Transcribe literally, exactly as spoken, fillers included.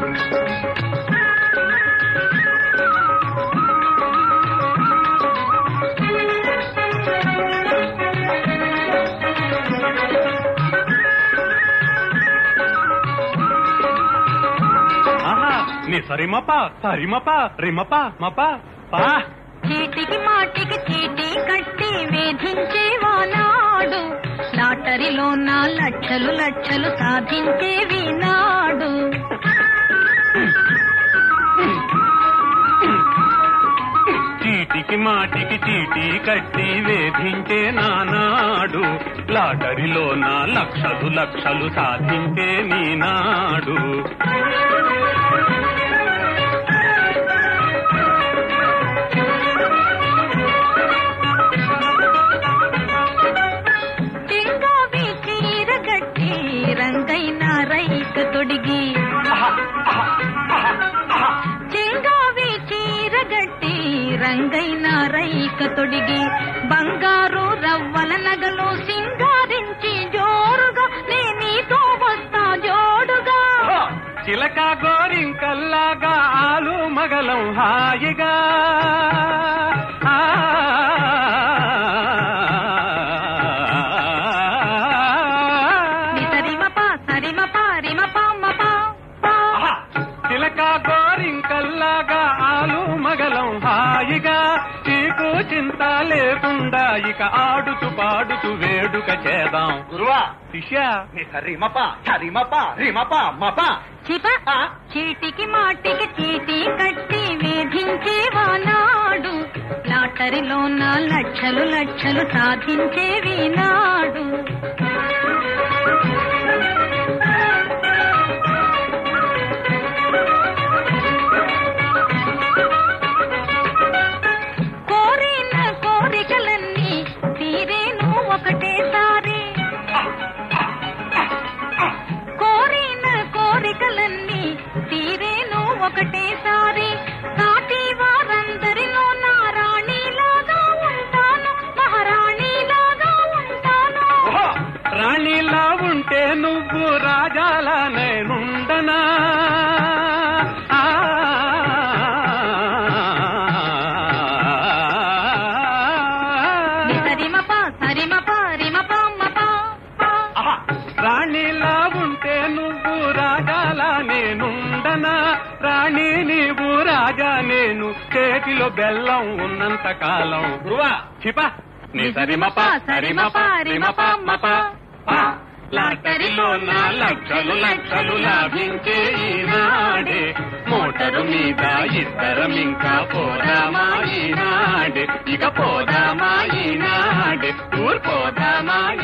సరిమప సరిమప రిమప మప పా చీటికి మాటికి చీటీ కట్టి వేధించేవానాడు లాటరీలో నా లక్షలు లక్షలు సాధించేవి నాడు. చీటికి మాటికి చీటీ కట్టి వేధించే నానాడు లాటరీలో నా లక్షలు లక్షలు సాధించే నీనాడు. రంగైన రైక తొడిగి చెంగావి చీరగట్టి రంగైన రైక తొడిగి బంగారు రవ్వల నగలు సింగారించి జోరుగా నే నీతో వస్తా జోడుగా. చిలక గోరింకల్లాగా ఆలు మగలం హాయిగా గోరింకల్లాగా ఆలు మగలం హాయిగా చీకు చింత లేకుండా ఇక ఆడుతూ పాడుతూ వేడుక చేద్దాం. గురువా శిష్య రిమప సరిమప రిమప మప చిప చీటికి మాటికి చీటీ కట్టి వేధించేవానాడు లాటరీలో నా లక్షలు లక్షలు సాధించేవి నాడు. ఒకటేసారి కోరిన కోరికలన్నీ తీరేను ఒకటేసారి సాటి వారందరిలో నా రాణిలాగా ఉంటాను మహారాణిలాగా ఉంటాను. రాణిలా ఉంటే నువ్వు రాజాలా నేనుండనా రాణిలా ఉంటే నువ్వు రాజాలా నేనుండనా రాణి నీవు రాజా నేను చేతిలో బెల్లం ఉన్నంత కాలం. గురువా చిప నీ సరిమప సరిమప రిమప మప లాటరీలో నా లక్షలు లక్షలు లాభించే ఈనాడే మోటరు మీద ఇద్దరం ఇంకా పోదామా ఈనాడే ఇక పోదామా ఈనాడే ఊరు పోదామా